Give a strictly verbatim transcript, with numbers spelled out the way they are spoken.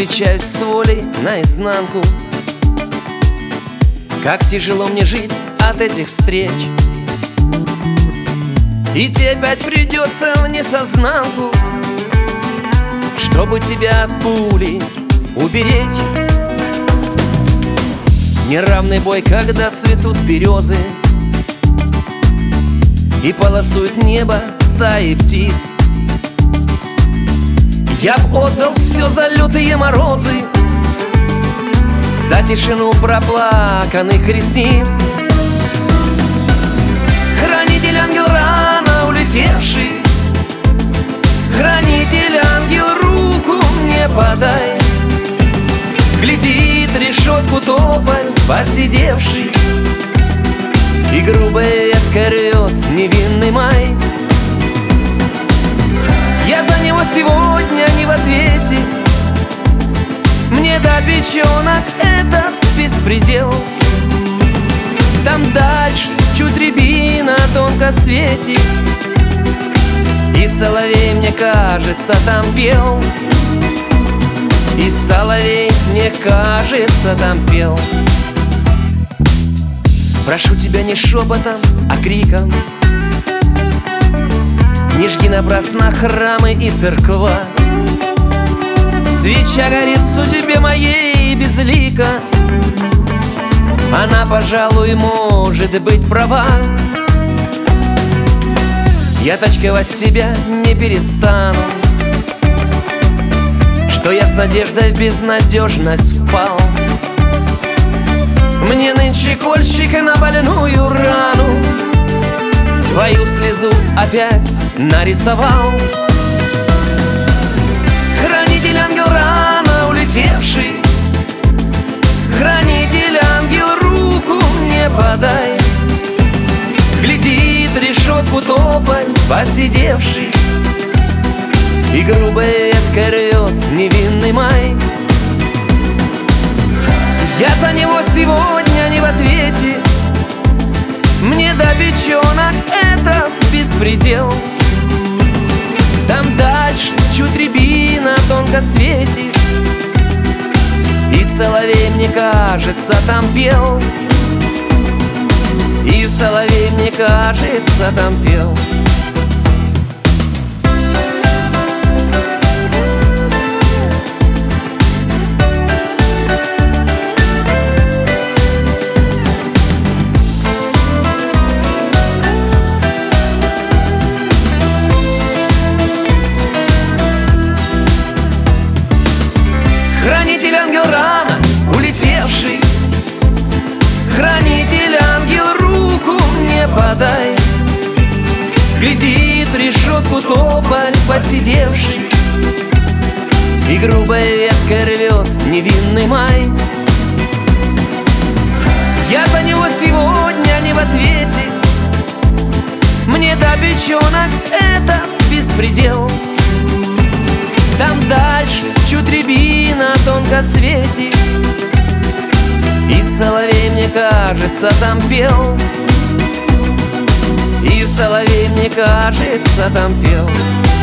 встречаюсь с волей наизнанку. Как тяжело мне жить от этих встреч. Идти опять придется в несознанку, чтобы тебя от пули уберечь. Неравный бой, когда цветут березы и полосует небо стаи птиц. Я б отдал все за лютые морозы, за тишину проплаканных ресниц. Хранитель ангел рано улетевший, хранитель ангел руку мне подай. Глядит решетку тополь посидевший, и грубая ветка рвет невинный май. Я за него сегодня не в ответе, мне до печенок этот беспредел. Там дальше чуть рябина тонко светит, и соловей, мне кажется, там пел. И соловей, мне кажется, там пел. Прошу тебя не шепотом, а криком, не жги напрасно храмы и церква. Свеча горит в судьбе моей безлико, она, пожалуй, может быть права. Я точковать себя не перестану, что я с надеждой в безнадежность впал. Мне нынче кольщик на больную рану твою слезу опять нарисовал. Хранитель ангел рано улетевший, хранитель ангел руку мне подай. Глядит решетку тополь посидевший, и грубая ветка рвет невинный май. Я за него сегодня не в ответе, мне до печенок этот беспредел. Там дальше чуть рябина тонко светит, и соловей, мне кажется, там пел. И соловей, мне кажется, там пел. Хранитель ангел рано улетевший, хранитель ангел руку мне подай. Глядит решетку тополь посидевший, и грубая ветка рвет невинный май. Я за него сегодня не в ответе, мне до печенок этот беспредел. Там дальше чуть рябина тонко светит, и соловей, мне кажется, там пел. И соловей, мне кажется, там пел.